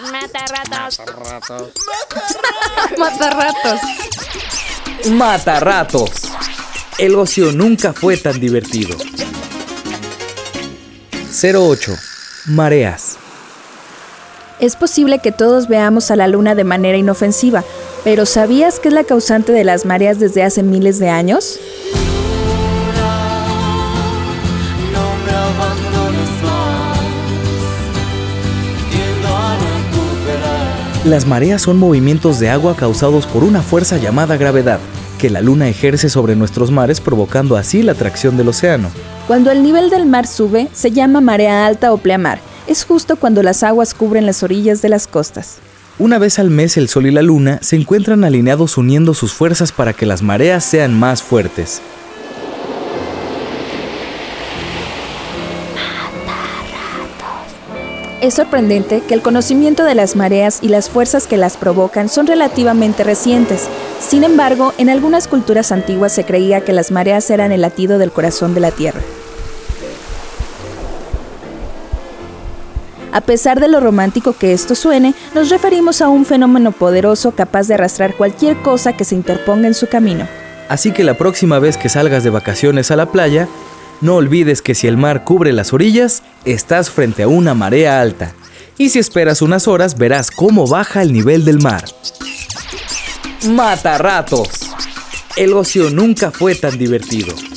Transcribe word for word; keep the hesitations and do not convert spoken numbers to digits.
Mata ratos. Mata ratos. Mata ratos. El ocio nunca fue tan divertido. cero ocho. Mareas. Es posible que todos veamos a la luna de manera inofensiva, pero ¿sabías que es la causante de las mareas desde hace miles de años? Las mareas son movimientos de agua causados por una fuerza llamada gravedad, que la luna ejerce sobre nuestros mares, provocando así la atracción del océano. Cuando el nivel del mar sube, se llama marea alta o pleamar. Es justo cuando las aguas cubren las orillas de las costas. Una vez al mes el sol y la luna se encuentran alineados uniendo sus fuerzas para que las mareas sean más fuertes. Es sorprendente que el conocimiento de las mareas y las fuerzas que las provocan son relativamente recientes. Sin embargo, en algunas culturas antiguas se creía que las mareas eran el latido del corazón de la Tierra. A pesar de lo romántico que esto suene, nos referimos a un fenómeno poderoso capaz de arrastrar cualquier cosa que se interponga en su camino. Así que la próxima vez que salgas de vacaciones a la playa, no olvides que si el mar cubre las orillas, estás frente a una marea alta. Y si esperas unas horas, verás cómo baja el nivel del mar. ¡Mata ratos! El ocio nunca fue tan divertido.